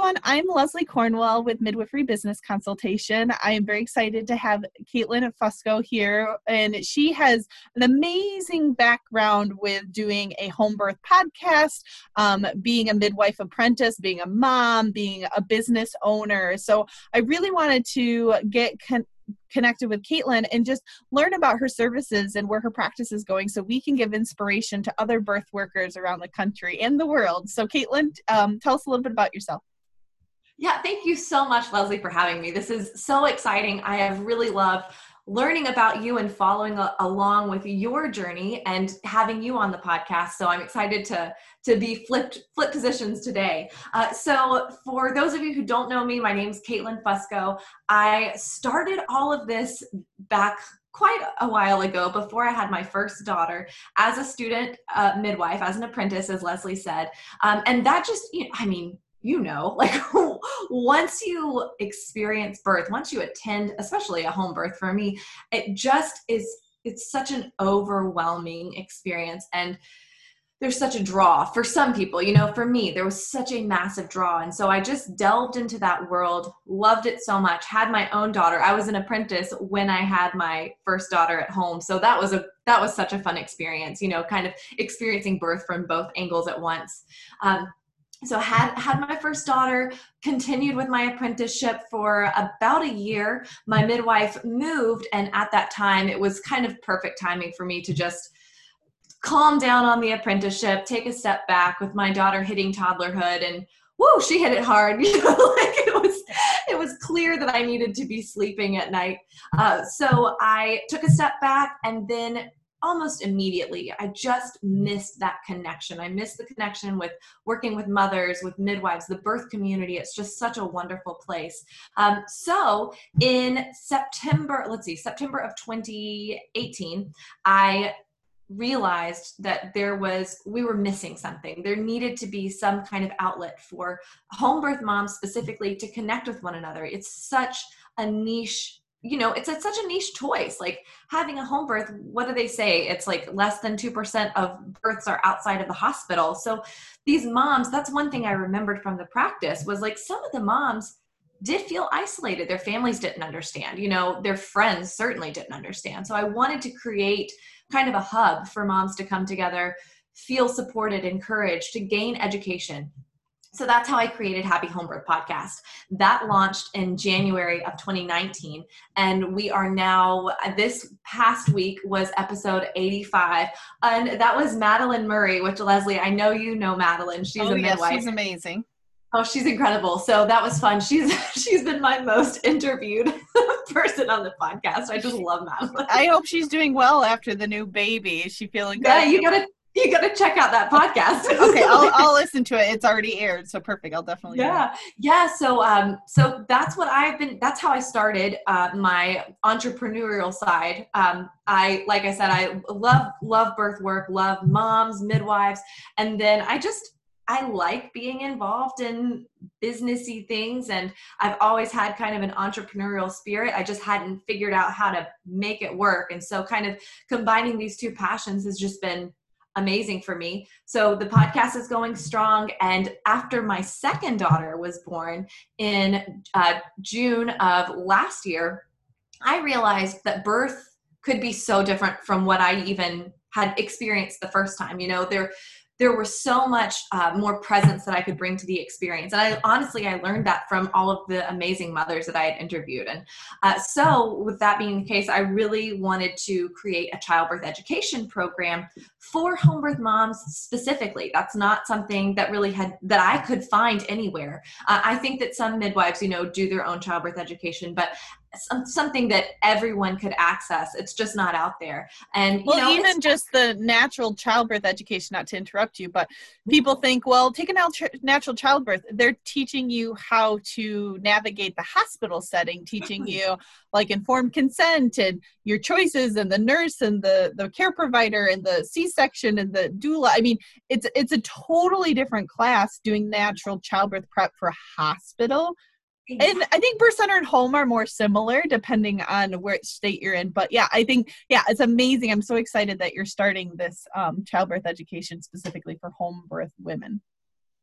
everyone. I'm Leslie Cornwell with Midwifery Business Consultation. I am very excited to have Caitlin Fusco here, and she has an amazing background with doing a home birth podcast, being a midwife apprentice, being a mom, being a business owner. So I really wanted to get connected with Caitlin and just learn about her services and where her practice is going so we can give inspiration to other birth workers around the country and the world. So Caitlin, tell us a little bit about yourself. Yeah, thank you so much, Leslie, for having me. This is so exciting. I have really loved learning about you and following along with your journey and having you on the podcast. So I'm excited to be flip positions today. So for those of you who don't know me, my name's Caitlin Fusco. I started all of this back quite a while ago, before I had my first daughter, as a student midwife, as an apprentice, as Leslie said. And that just, like once you experience birth, once you attend, especially a home birth for me, it's such an overwhelming experience. And there's such a draw for some people, for me, there was such a massive draw. And so I just delved into that world, loved it so much, had my own daughter. I was an apprentice when I had my first daughter at home. So that was such a fun experience, kind of experiencing birth from both angles at once. So had my first daughter, continued with my apprenticeship for about a year. My midwife moved, and at that time, it was kind of perfect timing for me to just calm down on the apprenticeship, take a step back with my daughter hitting toddlerhood, and whoa, she hit it hard. It was clear that I needed to be sleeping at night. So I took a step back, and then almost immediately, I just missed that connection. I missed the connection with working with mothers, with midwives, the birth community. It's just such a wonderful place. So in September of 2018, I realized that we were missing something. There needed to be some kind of outlet for home birth moms specifically to connect with one another. It's such a niche, it's such a niche choice. Like having a home birth, what do they say? It's like less than 2% of births are outside of the hospital. So these moms, that's one thing I remembered from the practice, was like some of the moms did feel isolated. Their families didn't understand, their friends certainly didn't understand. So I wanted to create kind of a hub for moms to come together, feel supported, encouraged, to gain education. So that's how I created Happy Home Birth Podcast. That launched in January of 2019. And we are now, this past week was episode 85. And that was Madeline Murray, which, Leslie, I know you know Madeline. She's a midwife. She's amazing. Oh, she's incredible. So that was fun. She's been my most interviewed person on the podcast. I just love Madeline. I hope she's doing well after the new baby. Is she feeling good? Yeah, you gotta check out that podcast. Okay, I'll listen to it. It's already aired, so perfect. I'll definitely. Yeah. So that's that's how I started my entrepreneurial side. Like I said, I love birth work, love moms, midwives, and then I like being involved in businessy things, and I've always had kind of an entrepreneurial spirit. I just hadn't figured out how to make it work. And so kind of combining these two passions has just been amazing for me. So the podcast is going strong. And after my second daughter was born in June of last year, I realized that birth could be so different from what I even had experienced the first time. There was so much more presence that I could bring to the experience. And I learned that from all of the amazing mothers that I had interviewed. And so with that being the case, I really wanted to create a childbirth education program for home birth moms specifically. That's not something that I could find anywhere. I think that some midwives, do their own childbirth education, but something that everyone could access. It's just not out there. And even just the natural childbirth education, not to interrupt you, but people think, well, take a natural childbirth. They're teaching you how to navigate the hospital setting, teaching you like informed consent and your choices, and the nurse and the care provider and the C-section and the doula. I mean, it's a totally different class doing natural childbirth prep for a hospital. And I think birth center and home are more similar depending on which state you're in. But I think, it's amazing. I'm so excited that you're starting this childbirth education specifically for home birth women.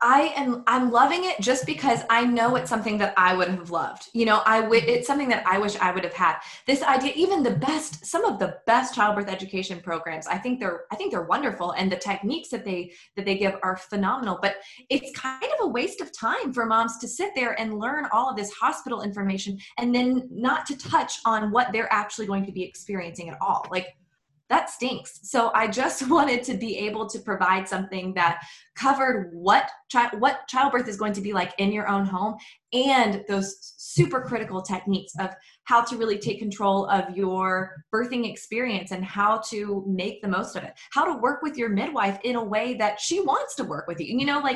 I'm loving it just because I know it's something that I would have loved. You know, it's something that I wish I would have had. This idea, even some of the best childbirth education programs, I think they're wonderful, and the techniques that they give are phenomenal. But it's kind of a waste of time for moms to sit there and learn all of this hospital information and then not to touch on what they're actually going to be experiencing at all. Like, that stinks. So I just wanted to be able to provide something that covered what childbirth is going to be like in your own home, and those super critical techniques of how to really take control of your birthing experience and how to make the most of it, how to work with your midwife in a way that she wants to work with you. You know, like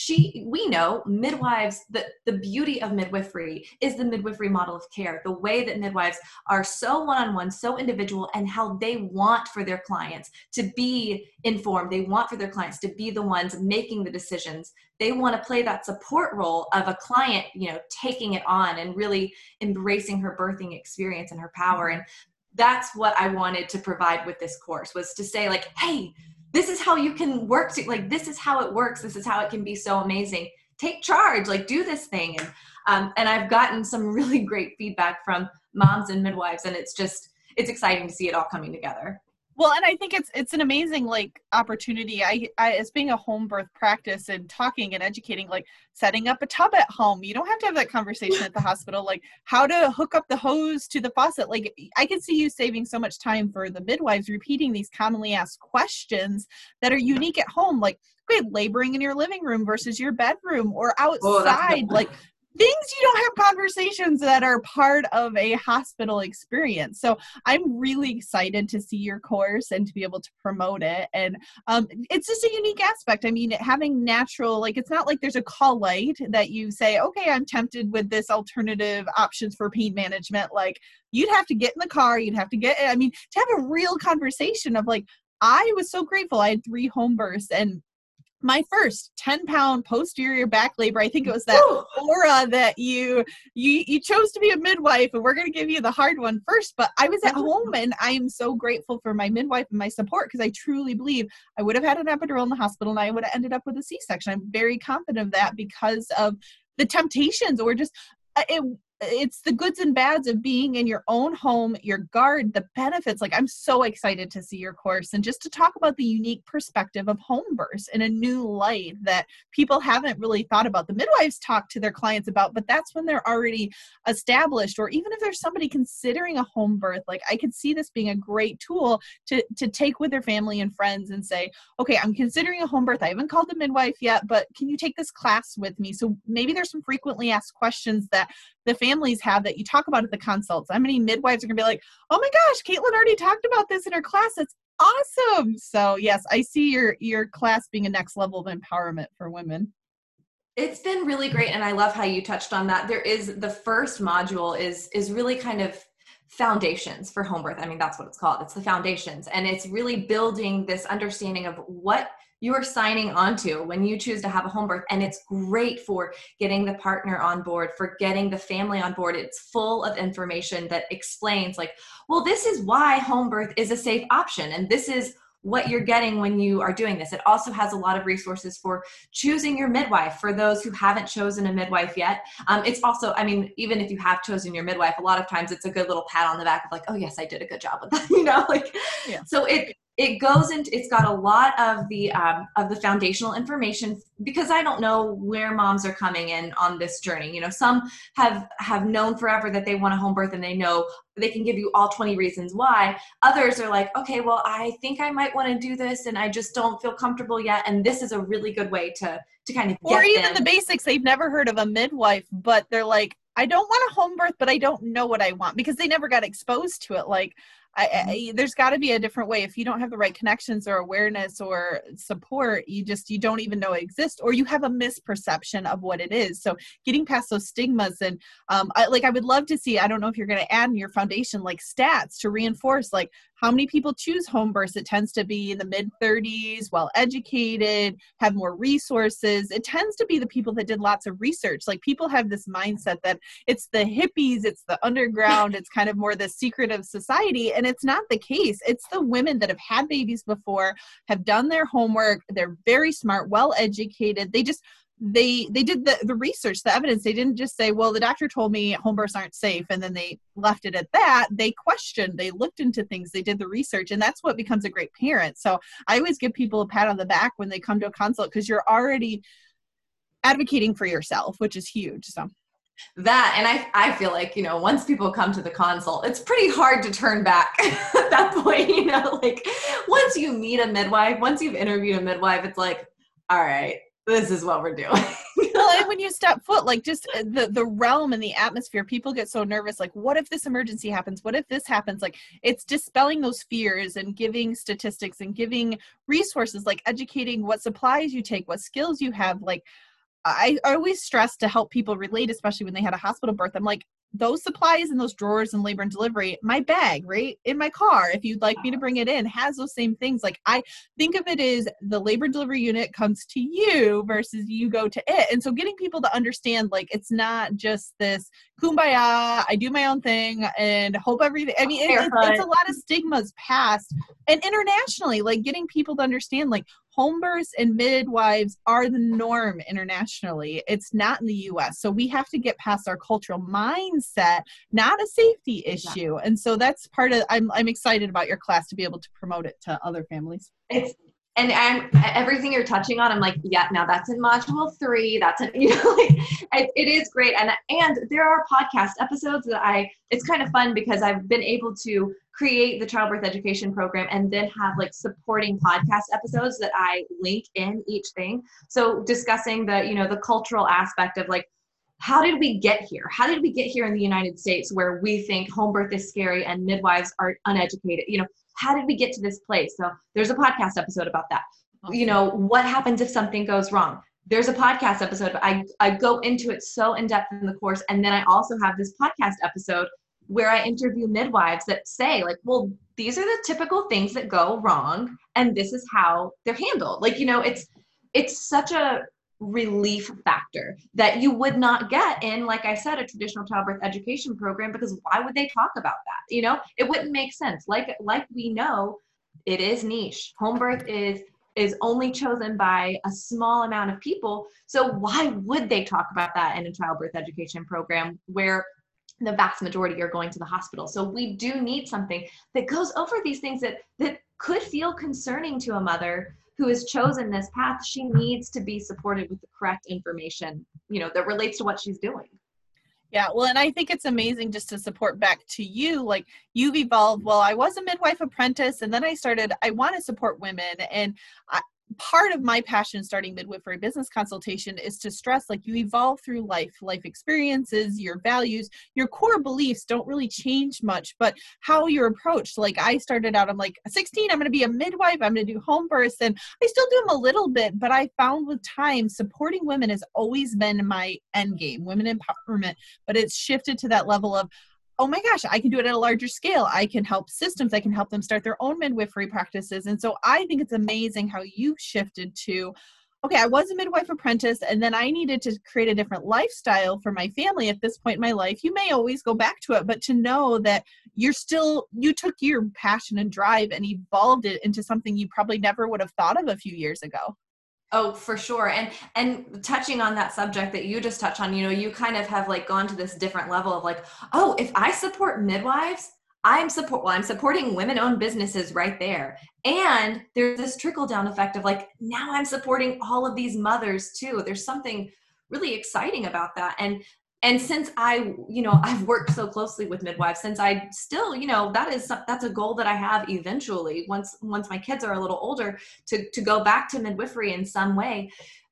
we know midwives, the beauty of midwifery is the midwifery model of care, the way that midwives are so one-on-one, so individual, and how they want for their clients to be informed. They want for their clients to be the ones making the decisions. They want to play that support role of a client, you know, taking it on and really embracing her birthing experience and her power. And that's what I wanted to provide with this course, was to say, like, hey, this is how you can work. Like, this is how it works. This is how it can be so amazing. Take charge, like, do this thing. And I've gotten some really great feedback from moms and midwives, and it's exciting to see it all coming together. Well, and I think it's an amazing opportunity. I as being a home birth practice and talking and educating, like setting up a tub at home. You don't have to have that conversation at the hospital, like how to hook up the hose to the faucet. Like, I can see you saving so much time for the midwives repeating these commonly asked questions that are unique at home, like, okay, laboring in your living room versus your bedroom or outside, like things you don't have conversations that are part of a hospital experience. So I'm really excited to see your course and to be able to promote it. And it's just a unique aspect. I mean, having natural, like, it's not like there's a call light that you say, okay, I'm tempted with this alternative options for pain management. Like, you'd have to get in the car, to have a real conversation of like, I was so grateful. I had 3 home births, and my first 10-pound posterior back labor, I think it was that aura that you chose to be a midwife, and we're going to give you the hard one first. But I was at home, and I am so grateful for my midwife and my support, because I truly believe I would have had an epidural in the hospital and I would have ended up with a C-section. I'm very confident of that because of the temptations, or just it's the goods and bads of being in your own home, your guard, the benefits. Like, I'm so excited to see your course and just to talk about the unique perspective of home births in a new light that people haven't really thought about. The midwives talk to their clients about, but that's when they're already established, or even if there's somebody considering a home birth. Like, I could see this being a great tool to take with their family and friends and say, okay, I'm considering a home birth. I haven't called the midwife yet, but can you take this class with me? So maybe there's some frequently asked questions that the families have that you talk about at the consults. How many midwives are going to be like, oh my gosh, Caitlin already talked about this in her class. That's awesome. So yes, I see your class being a next level of empowerment for women. It's been really great. And I love how you touched on that. The first module is really kind of foundations for home birth. I mean, that's what it's called. It's the foundations. And it's really building this understanding of what you are signing onto when you choose to have a home birth. And it's great for getting the partner on board, for getting the family on board. It's full of information that explains, like, well, this is why home birth is a safe option, and this is what you're getting when you are doing this. It also has a lot of resources for choosing your midwife for those who haven't chosen a midwife yet. It's also, I mean, even if you have chosen your midwife, a lot of times it's a good little pat on the back of like, oh yes, I did a good job with that, you know, like, yeah. So it goes into, it's got a lot of the foundational information, because I don't know where moms are coming in on this journey. You know, some have known forever that they want a home birth and they know they can give you all 20 reasons why. Others are like, okay, well, I think I might want to do this and I just don't feel comfortable yet. And this is a really good way to kind of get or even the basics. They've never heard of a midwife, but they're like, I don't want a home birth, but I don't know what I want, because they never got exposed to it. Like, there's got to be a different way. If you don't have the right connections or awareness or support, you don't even know it exists, or you have a misperception of what it is. So getting past those stigmas, and I would love to see, I don't know if you're going to add in your foundation, like stats to reinforce, like, how many people choose home births. It tends to be in the mid-30s, well-educated, have more resources. It tends to be the people that did lots of research. Like, people have this mindset that it's the hippies, it's the underground, it's kind of more the secret of society. And it's not the case. It's the women that have had babies before, have done their homework. They're very smart, well-educated. they did the research, the evidence. They didn't just say, well, the doctor told me home births aren't safe, and then they left it at that. They questioned, they looked into things, they did the research, and that's what becomes a great parent. So I always give people a pat on the back when they come to a consult, because you're already advocating for yourself, which is huge. So that, and I feel like, you know, once people come to the consult, it's pretty hard to turn back at that point, you know, like once you meet a midwife, once you've interviewed a midwife, it's like, all right, this is what we're doing. Well, and when you step foot, like just the realm and the atmosphere, people get so nervous. Like, what if this emergency happens? What if this happens? Like, it's dispelling those fears and giving statistics and giving resources, like educating what supplies you take, what skills you have. Like, I always stress to help people relate, especially when they had a hospital birth. I'm like, those supplies in those drawers in labor and delivery, my bag, right in my car, if you'd like me to bring it in, has those same things. Like, I think of it as the labor and delivery unit comes to you versus you go to it. And so getting people to understand, like, it's not just this kumbaya, I do my own thing and hope everything. I mean, it's a lot of stigmas past and internationally, like getting people to understand, like, home births and midwives are the norm internationally. It's not in the US. So we have to get past our cultural mindset, not a safety issue. And so that's part of, I'm excited about your class to be able to promote it to other families. And everything you're touching on, I'm like, yeah, now that's in module 3. That's you know, like it is great. And there are podcast episodes that it's kind of fun because I've been able to create the childbirth education program and then have like supporting podcast episodes that I link in each thing. So discussing the cultural aspect of like, how did we get here? How did we get here in the United States where we think home birth is scary and midwives are uneducated? You know, how did we get to this place? So there's a podcast episode about that. Awesome. You know, what happens if something goes wrong? There's a podcast episode. I go into it so in depth in the course. And then I also have this podcast episode where I interview midwives that say like, well, these are the typical things that go wrong. And this is how they're handled. Like, you know, it's such a relief factor that you would not get in, like I said, a traditional childbirth education program, because why would they talk about that? You know, it wouldn't make sense. Like we know, it is niche. Home birth is only chosen by a small amount of people. So why would they talk about that in a childbirth education program where the vast majority are going to the hospital? So we do need something that goes over these things that could feel concerning to a mother who has chosen this path. She needs to be supported with the correct information, you know, that relates to what she's doing. Yeah, well, and I think it's amazing just to support back to you, like you've evolved. Well, I was a midwife apprentice, and then I want to support women. And part of my passion starting midwifery business consultation is to stress, like, you evolve through life experiences, your values, your core beliefs don't really change much, but how you're approached. Like, I started out, I'm like 16, I'm going to be a midwife, I'm going to do home births, and I still do them a little bit, but I found with time supporting women has always been my end game, women empowerment, but it's shifted to that level of, oh my gosh, I can do it at a larger scale. I can help systems. I can help them start their own midwifery practices. And so I think it's amazing how you shifted to, okay, I was a midwife apprentice, and then I needed to create a different lifestyle for my family at this point in my life. You may always go back to it, but to know that you took your passion and drive and evolved it into something you probably never would have thought of a few years ago. Oh, for sure. And touching on that subject that you just touched on, you know, you kind of have like gone to this different level of like, oh, if I support midwives, I'm supporting women-owned businesses right there. And there's this trickle-down effect of like, now I'm supporting all of these mothers too. There's something really exciting about that. And since I've worked so closely with midwives, since I still, you know, that's a goal that I have eventually once my kids are a little older to go back to midwifery in some way.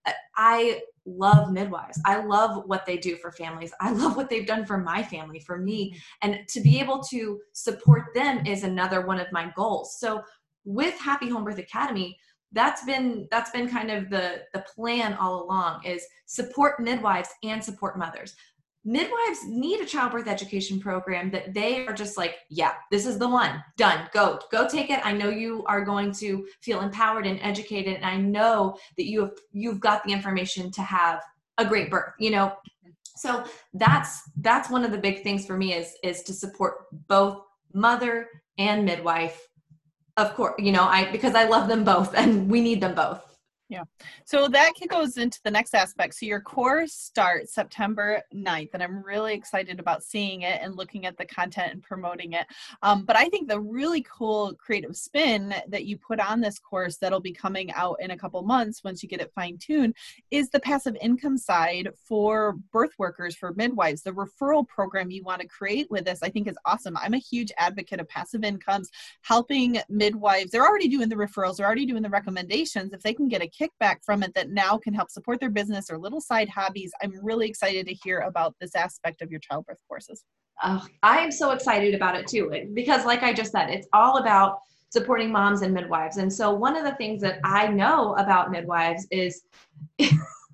I love midwives. I love what they do for families. I love what they've done for my family, for me. And to be able to support them is another one of my goals. So with Happy Home Birth Academy, that's been kind of the plan all along, is support midwives and support mothers. Midwives need a childbirth education program that they are just like, yeah, this is the one, done, go take it. I know you are going to feel empowered and educated. And I know that you've got the information to have a great birth, you know? So that's one of the big things for me is to support both mother and midwife. Of course, you know, because I love them both and we need them both. Yeah. So that goes into the next aspect. So your course starts September 9th, and I'm really excited about seeing it and looking at the content and promoting it. But I think the really cool creative spin that you put on this course that'll be coming out in a couple months once you get it fine-tuned is the passive income side for birth workers, for midwives. The referral program you want to create with this, I think, is awesome. I'm a huge advocate of passive incomes, helping midwives. They're already doing the referrals, they're already doing the recommendations. If they can get a kickback from it that now can help support their business or little side hobbies, I'm really excited to hear about this aspect of your childbirth courses. Oh, I am so excited about it too, because like I just said, it's all about supporting moms and midwives. And so one of the things that I know about midwives is it's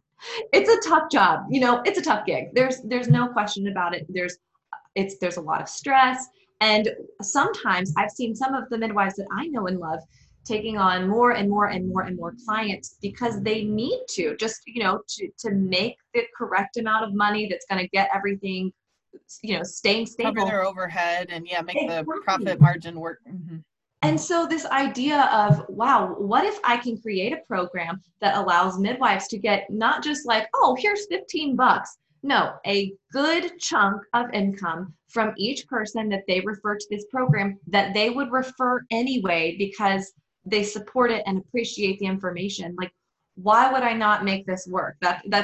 a tough job. You know, it's a tough gig. There's no question about it. There's a lot of stress. And sometimes I've seen some of the midwives that I know and love taking on more and more and more and more clients because they need to, just, you know, to make the correct amount of money that's going to get everything, you know, staying stable. Cover their overhead and make the profit margin work. Mm-hmm. And so this idea of, wow, what if I can create a program that allows midwives to get not just like, oh, here's $15. No, a good chunk of income from each person that they refer to this program that they would refer anyway because they support it and appreciate the information. Like, why would I not make this work?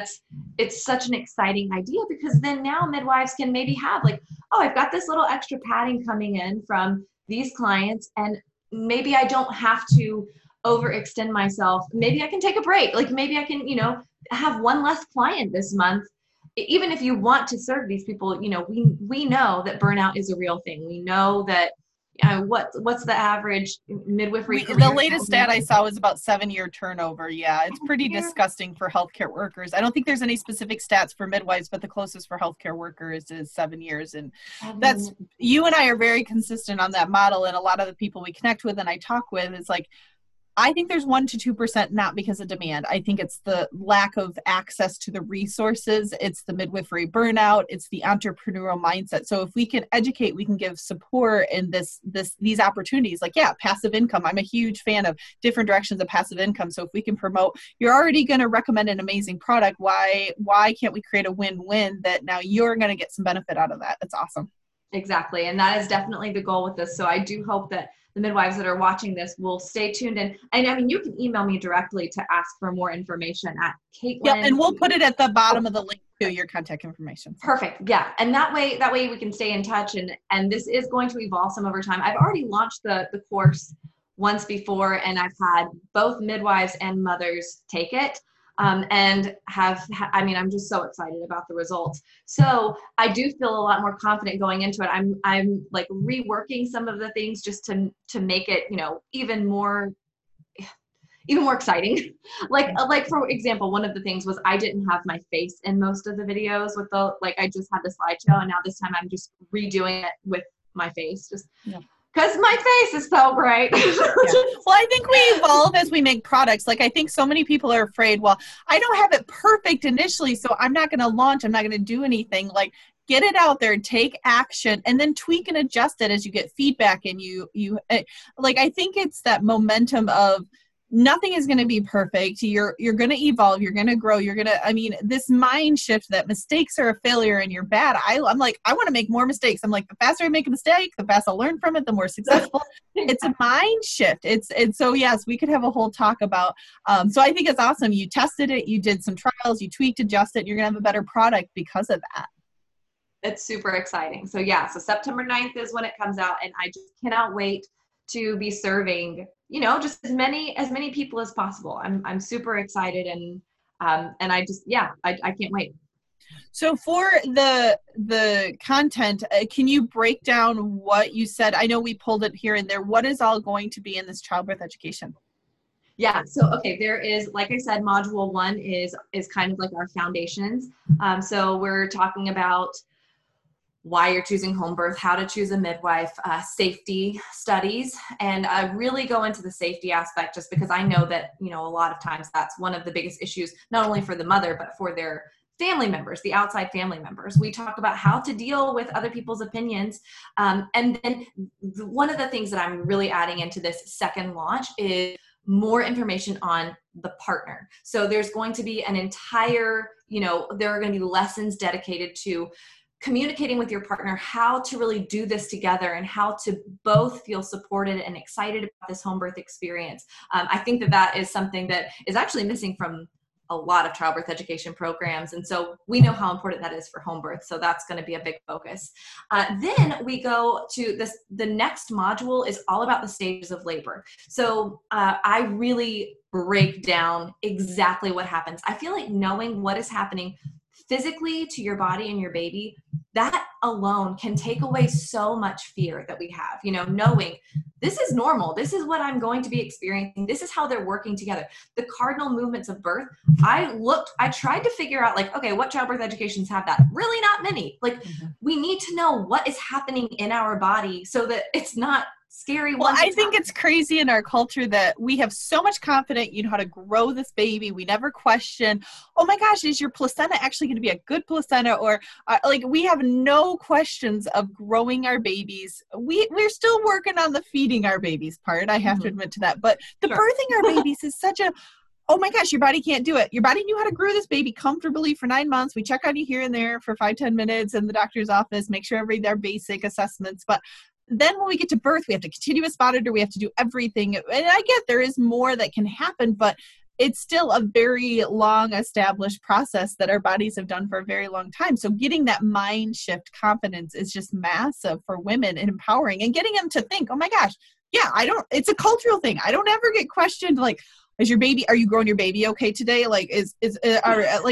It's such an exciting idea, because then now midwives can maybe have like, oh, I've got this little extra padding coming in from these clients, and maybe I don't have to overextend myself. Maybe I can take a break. Like maybe I can, you know, have one less client this month. Even if you want to serve these people, you know, we know that burnout is a real thing. We know that what's the average midwifery career? The latest stat I saw was about 7-year turnover. Yeah, it's pretty disgusting for healthcare workers. I don't think there's any specific stats for midwives, but the closest for healthcare workers is 7 years. And that's, you and I are very consistent on that model. And a lot of the people we connect with and I talk with, it's like, I think there's 1% to 2%, not because of demand. I think it's the lack of access to the resources. It's the midwifery burnout. It's the entrepreneurial mindset. So if we can educate, we can give support in these opportunities. Like, passive income. I'm a huge fan of different directions of passive income. So if we can promote, you're already going to recommend an amazing product. Why can't we create a win-win that now you're going to get some benefit out of that? That's awesome. Exactly. And that is definitely the goal with this. So I do hope that the midwives that are watching this will stay tuned in. And I mean, you can email me directly to ask for more information at Caitlin. Yeah, and we'll put it at the bottom of the link to your contact information. Perfect. Yeah. And that way we can stay in touch, and this is going to evolve some over time. I've already launched the course once before, and I've had both midwives and mothers take it. And I'm just so excited about the results. So I do feel a lot more confident going into it. I'm like reworking some of the things just to make it, you know, even more exciting. like for example, one of the things was I didn't have my face in most of the videos I just had the slideshow, and now this time I'm just redoing it with my face. Because my face is so great. Well, I think we evolve as we make products. Like, I think so many people are afraid, well, I don't have it perfect initially, so I'm not going to launch. I'm not going to do anything. Like, get it out there, take action, and then tweak and adjust it as you get feedback. And I think it's that momentum of nothing is going to be perfect. You're going to evolve. You're going to grow. This mind shift that mistakes are a failure and you're bad. I'm like, I want to make more mistakes. I'm like, the faster I make a mistake, the faster I'll learn from it, the more successful. It's a mind shift. So yes, we could have a whole talk about, so I think it's awesome. You tested it, you did some trials, you tweaked, adjusted, you're going to have a better product because of that. It's super exciting. So so September 9th is when it comes out, and I just cannot wait to be serving, you know, just as many people as possible. I'm super excited, and I just, I can't wait. So for the content, can you break down what you said? I know we pulled it here and there. What is all going to be in this childbirth education? Yeah. So, okay. There is, like I said, module 1 is kind of like our foundations. So we're talking about why you're choosing home birth, how to choose a midwife, safety studies, and I really go into the safety aspect just because I know that, you know, a lot of times that's one of the biggest issues, not only for the mother, but for their family members, the outside family members. We talk about how to deal with other people's opinions. And then one of the things that I'm really adding into this second launch is more information on the partner. So there's going to be an entire, there are going to be lessons dedicated to communicating with your partner how to really do this together and how to both feel supported and excited about this home birth experience. I think that is something that is actually missing from a lot of childbirth education programs. And so we know how important that is for home birth. So that's going to be a big focus. Then we go to this, the next module is all about the stages of labor. So I really break down exactly what happens. I feel like knowing what is happening physically to your body and your baby, that alone can take away so much fear that we have, knowing this is normal. This is what I'm going to be experiencing. This is how they're working together. The cardinal movements of birth. I tried to figure out okay, what childbirth educations have that? Really not many. We need to know what is happening in our body so that it's not scary. Well, I think it's crazy in our culture that we have so much confidence, how to grow this baby. We never question, oh my gosh, is your placenta actually going to be a good placenta? Or we have no questions of growing our babies. We're still working on the feeding our babies part. I have to admit to that. But the birthing our babies is such a, oh my gosh, your body can't do it. Your body knew how to grow this baby comfortably for 9 months. We check on you here and there for 5-10 minutes in the doctor's office, make sure their basic assessments. But then when we get to birth, we have to continue a spot editor. We have to do everything. And I get there is more that can happen, but it's still a very long established process that our bodies have done for a very long time. So getting that mind shift confidence is just massive for women and empowering and getting them to think, oh my gosh, yeah, it's a cultural thing. I don't ever get questioned are you growing your baby okay today? It's not,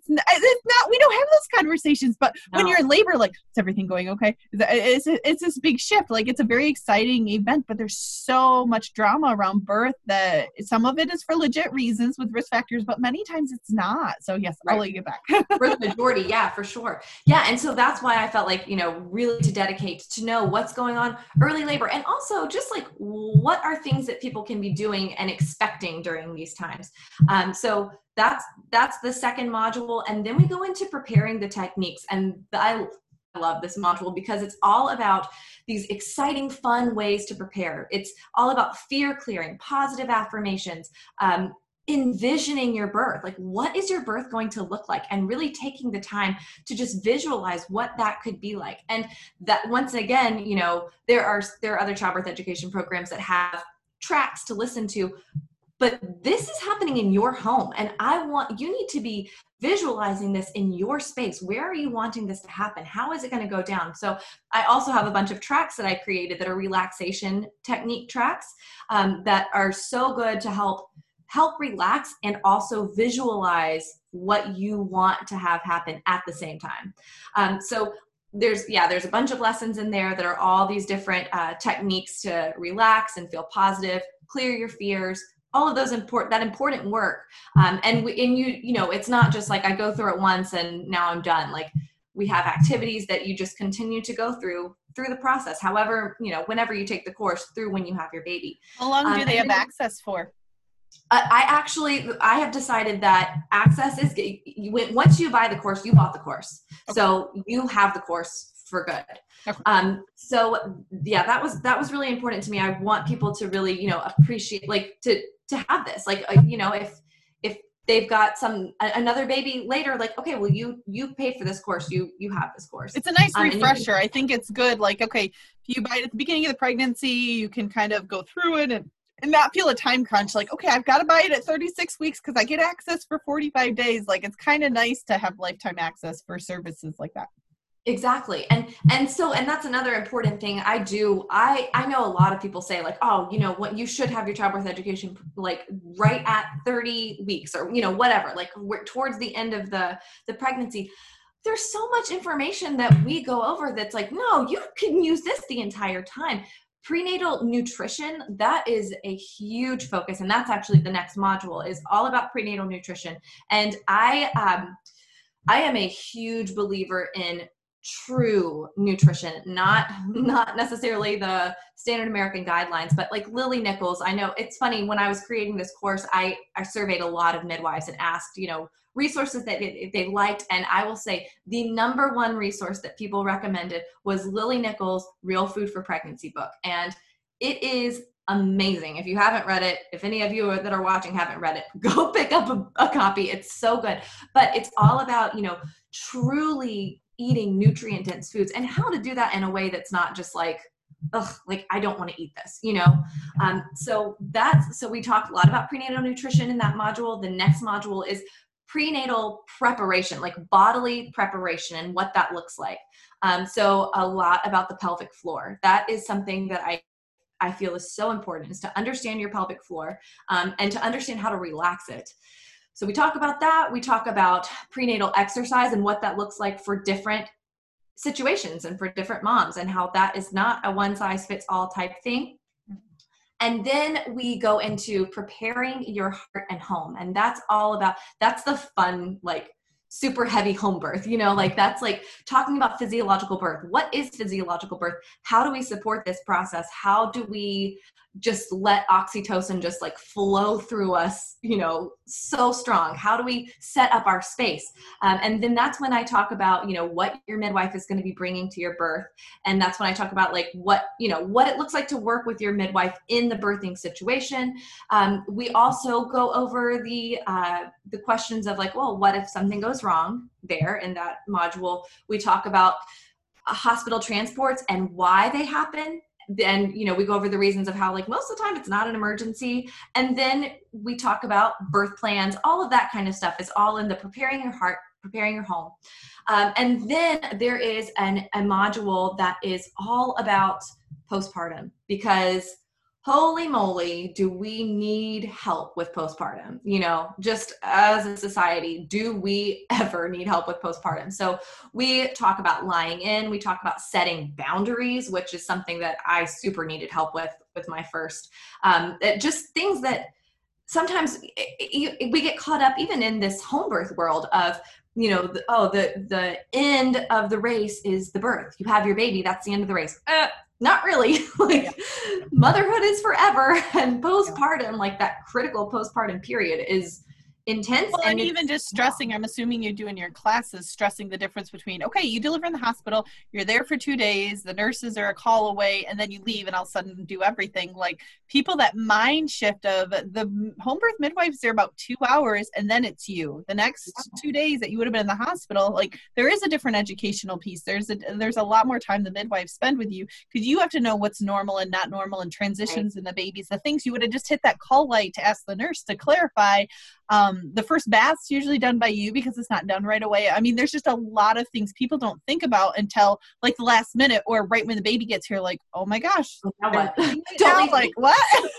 we don't have those conversations, but when you're in labor, is everything going okay? It's this big shift. It's a very exciting event, but there's so much drama around birth that some of it is for legit reasons with risk factors, but many times it's not. So yes, right. I'll let you get back. For the majority. Yeah, for sure. Yeah. And so that's why I felt really to dedicate to know what's going on early labor. And also just what are things that people can be doing and expecting during these times. So that's the second module. And then we go into preparing the techniques. And I love this module because it's all about these exciting, fun ways to prepare. It's all about fear clearing, positive affirmations, envisioning your birth. What is your birth going to look like? And really taking the time to just visualize what that could be like. And that once again, there are other childbirth education programs that have tracks to listen to, but this is happening in your home. And you need to be visualizing this in your space. Where are you wanting this to happen? How is it going to go down? So I also have a bunch of tracks that I created that are relaxation technique tracks that are so good to help relax and also visualize what you want to have happen at the same time. So there's a bunch of lessons in there that are all these different techniques to relax and feel positive, clear your fears, all of those important work. It's not just I go through it once and now I'm done. We have activities that you just continue to go through the process. However, whenever you take the course through when you have your baby. How long do they have access for? I have decided that access is once you buy the course, you bought the course. Okay. So you have the course for good. Okay. So yeah, that was really important to me. I want people to really, appreciate, to have this, if they've got another baby later, okay, well, you paid for this course, you have this course. It's a nice refresher. I think it's good. Okay, if you buy it at the beginning of the pregnancy, you can kind of go through it and not feel a time crunch. Okay, I've got to buy it at 36 weeks because I get access for 45 days. It's kind of nice to have lifetime access for services like that. Exactly. And that's another important thing I do. I know a lot of people say what you should have your childbirth education right at 30 weeks or, whatever, we're towards the end of the pregnancy. There's so much information that we go over that's no, you can use this the entire time. Prenatal nutrition, that is a huge focus. And that's actually the next module is all about prenatal nutrition. And I am a huge believer in true nutrition, not necessarily the standard American guidelines, but Lily Nichols. I know it's funny, when I was creating this course, I surveyed a lot of midwives and asked, resources that they liked. And I will say the number one resource that people recommended was Lily Nichols' Real Food for Pregnancy book. And it is amazing. If you haven't read it, if any of you that are watching haven't read it, go pick up a copy. It's so good. But it's all about, truly eating nutrient dense foods and how to do that in a way that's not just like, ugh, like I don't want to eat this, So we talked a lot about prenatal nutrition in that module. The next module is prenatal preparation, like bodily preparation and what that looks like. So a lot about the pelvic floor. That is something that I feel is so important, is to understand your pelvic floor and to understand how to relax it. So we talk about that. We talk about prenatal exercise and what that looks like for different situations and for different moms, and how that is not a one size fits all type thing. And then we go into preparing your heart and home. And that's the fun, like super heavy home birth, that's like talking about physiological birth. What is physiological birth? How do we support this process? How do we just let oxytocin just like flow through us, so strong? How do we set up our space? And then that's when I talk about, what your midwife is going to be bringing to your birth. And that's when I talk about like what it looks like to work with your midwife in the birthing situation. We also go over the questions of like, well, what if something goes wrong there in that module? We talk about hospital transports and why they happen. Then, we go over the reasons of how, like, most of the time it's not an emergency. And then we talk about birth plans, all of that kind of stuff is all in the preparing your heart, preparing your home. And then there is a module that is all about postpartum, because holy moly, do we need help with postpartum? Just as a society, do we ever need help with postpartum? So we talk about lying in, we talk about setting boundaries, which is something that I super needed help with my first. Just things that sometimes we get caught up even in this home birth world of, the end of the race is the birth. You have your baby, that's the end of the race. Not really. Motherhood is forever, and postpartum, like that critical postpartum period, is intense. Well, and even just stressing, I'm assuming you do in your classes, stressing the difference between, okay, you deliver in the hospital, you're there for 2 days, the nurses are a call away, and then you leave and all of a sudden do everything. Like people, that mind shift of the home birth midwives, they're about 2 hours and then it's you. The next 2 days that you would have been in the hospital, like there is a different educational piece. There's a lot more time the midwives spend with you, because you have to know what's normal and not normal, and transitions in the babies, the things you would have just hit that call light to ask the nurse to clarify. The first bath's usually done by you because it's not done right away. I mean, there's just a lot of things people don't think about until like the last minute or right when the baby gets here, like, oh my gosh. What? Like, what?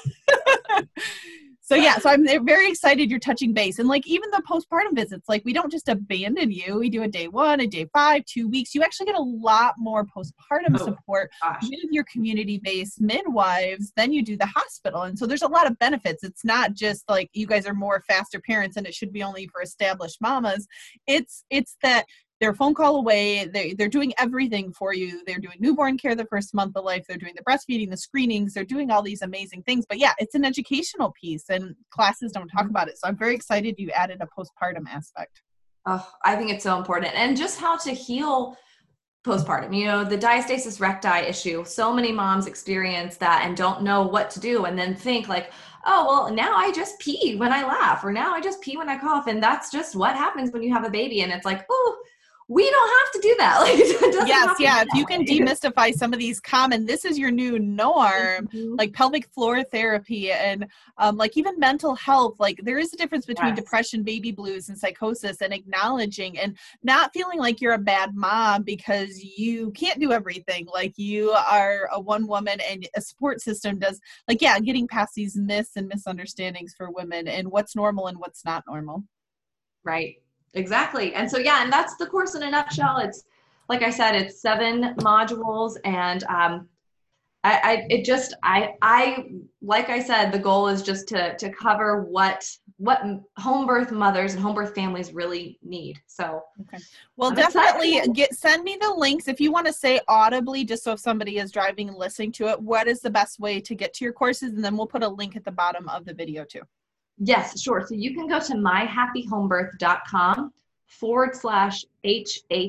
So yeah, so I'm very excited you're touching base. And like even the postpartum visits, like we don't just abandon you. We do a day 1, a day 5, 2 weeks. You actually get a lot more postpartum support with your community-based midwives than you do the hospital. And so there's a lot of benefits. It's not just like you guys are more faster parents and it should be only for established mamas. It's that they're a phone call away. They're doing everything for you. They're doing newborn care the first month of life. They're doing the breastfeeding, the screenings. They're doing all these amazing things. But yeah, it's an educational piece and classes don't talk about it. So I'm very excited you added a postpartum aspect. Oh, I think it's so important. And just how to heal postpartum, the diastasis recti issue. So many moms experience that and don't know what to do, and then think like, oh, well, now I just pee when I laugh, or now I just pee when I cough. And that's just what happens when you have a baby. And it's like, oh, we don't have to do that. Like, it doesn't yes, yeah. If you can demystify some of these common, this is your new norm, like pelvic floor therapy and like even mental health. Like there is a difference between depression, baby blues, and psychosis, and acknowledging and not feeling like you're a bad mom because you can't do everything. Like you are a one woman and a support system does. Like, yeah, getting past these myths and misunderstandings for women and what's normal and what's not normal. Right. Exactly. And so, yeah, and that's the course in a nutshell. It's, like I said, it's 7 modules, and like I said, the goal is just to cover what home birth mothers and home birth families really need. So, okay. Well, definitely send me the links if you want to say audibly, just so if somebody is driving and listening to it, what is the best way to get to your courses? And then we'll put a link at the bottom of the video too. Yes, sure. So you can go to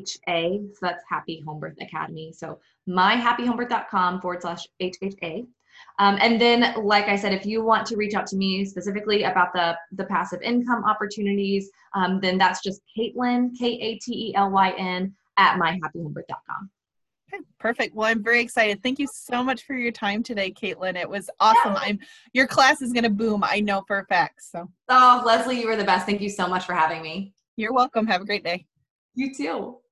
myhappyhomebirth.com/HHA. So that's Happy Home Birth Academy. So myhappyhomebirth.com/HHA. And then, like I said, if you want to reach out to me specifically about the passive income opportunities, then that's just Katelyn, Katelyn, at myhappyhomebirth.com. Okay, perfect. Well, I'm very excited. Thank you so much for your time today, Katelyn. It was awesome. Your class is going to boom. I know for a fact. So. Oh, Leslie, you were the best. Thank you so much for having me. You're welcome. Have a great day. You too.